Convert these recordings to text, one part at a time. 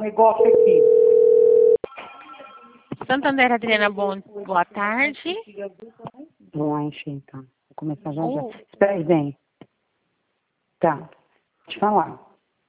negócio aqui. Santander, Adriana, boa tarde. Vamos lá encher, então. Vou começar já já. Espera aí, vem. Tá. Pode falar.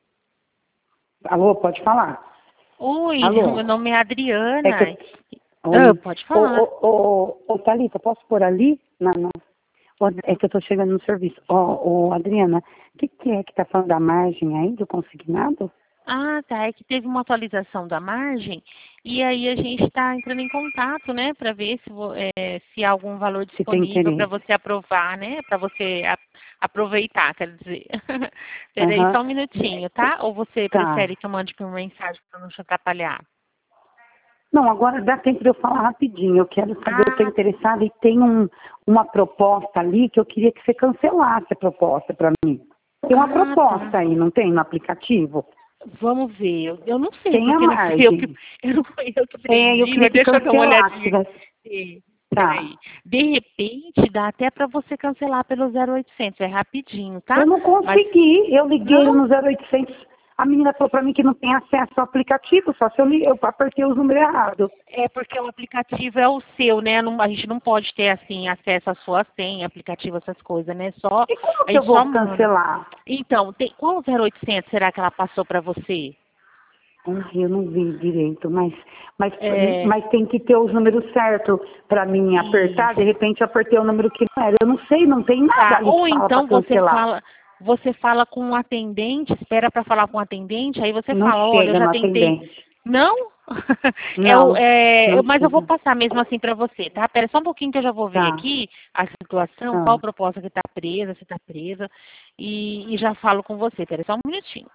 Alô, pode falar. Oi, Alô? meu nome é Adriana. É que Oi. Pode falar. Ô, Thalita, posso pôr ali? Não. É que eu tô chegando no serviço. Adriana, o que é que tá falando da margem aí, do consignado? Ah, tá. É que teve uma atualização da margem e aí a gente está entrando em contato, né, para ver se há algum valor Se tem disponível para interesse. você aprovar, né, para você aproveitar, quer dizer. Peraí Aham. só um minutinho, tá? Ou você Tá. prefere que eu mande por mensagem para não te atrapalhar? Não, agora dá tempo de eu falar rapidinho. Eu quero saber, eu estou Ah, interessada e tem uma proposta ali que eu queria que você cancelasse a proposta para mim. Tem uma tá. proposta aí, não tem, no aplicativo? Vamos ver. Eu não sei, Tem a porque não fui eu que, margem. eu não fui eu que Eu prendi, queria mas que deixa eu dar uma cancelasse. olhadinha. Tá. Peraí. De repente, dá até para você cancelar pelo 0800. É rapidinho, tá? Eu não Mas, consegui. Eu liguei não? no 0800. A menina falou para mim que não tem acesso ao aplicativo, só se eu apertei os números errados. É porque o aplicativo é o seu, né? A gente não pode ter, assim, acesso à sua senha, aplicativo, essas coisas, né? E como A que eu gente só vou manda. cancelar? Então, qual 0800 será que ela passou para você? Eu não vi direito, mas, É, mas tem que ter os números certos para mim apertar. De isso. repente eu apertei o número que não era. Eu não sei, não tem nada Tá. ali Ou que fala para então cancelar. você fala com um atendente, espera para falar com um atendente, aí você Não fala, olha, eu chega já no tentei. atendente. Não? Não, não Mas eu vou chega. passar mesmo assim para você, tá? Pera só um pouquinho que eu já vou ver Tá. aqui a situação, qual Ah. proposta que está presa, se está presa, e já falo com você. Pera só um minutinho.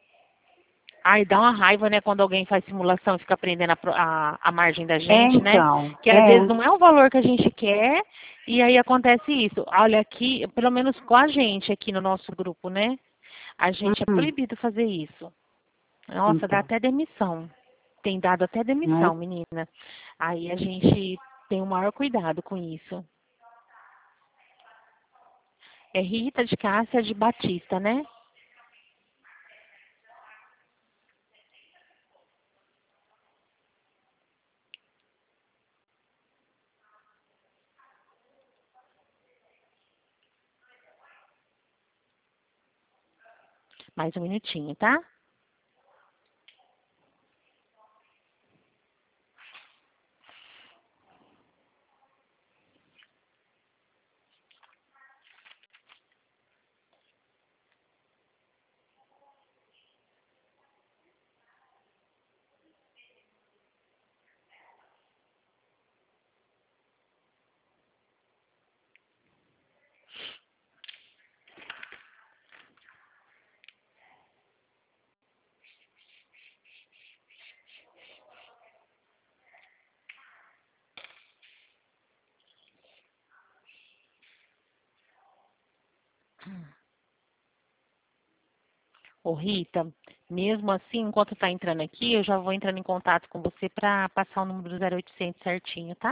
Ai, dá uma raiva, né, quando alguém faz simulação e fica prendendo a margem da gente, né? Então, Que às vezes não é o valor que a gente quer e aí acontece isso. Olha aqui, pelo menos com a gente aqui no nosso grupo, né? A gente é hum, proibido fazer isso. Nossa, dá então, até demissão. Tem dado até não é? demissão, menina. Aí a gente tem o maior cuidado com isso. É Rita de Cássia de Batista, né? Mais um minutinho, tá? Ô Rita, mesmo assim, enquanto tá entrando aqui, eu já vou entrando em contato com você para passar o número do 0800 certinho, tá?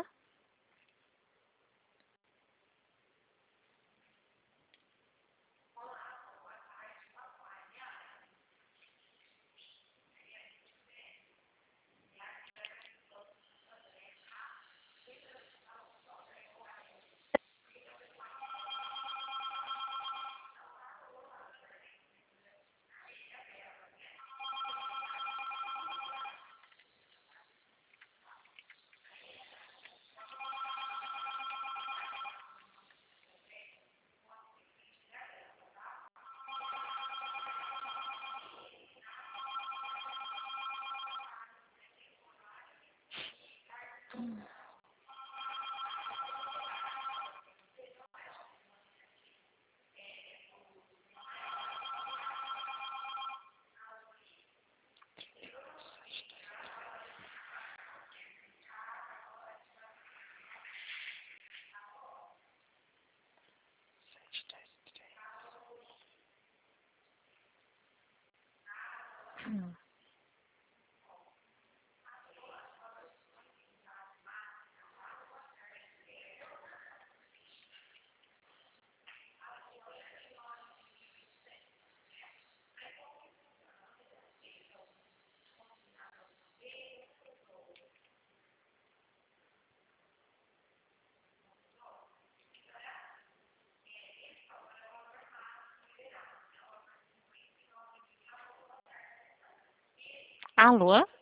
Alô?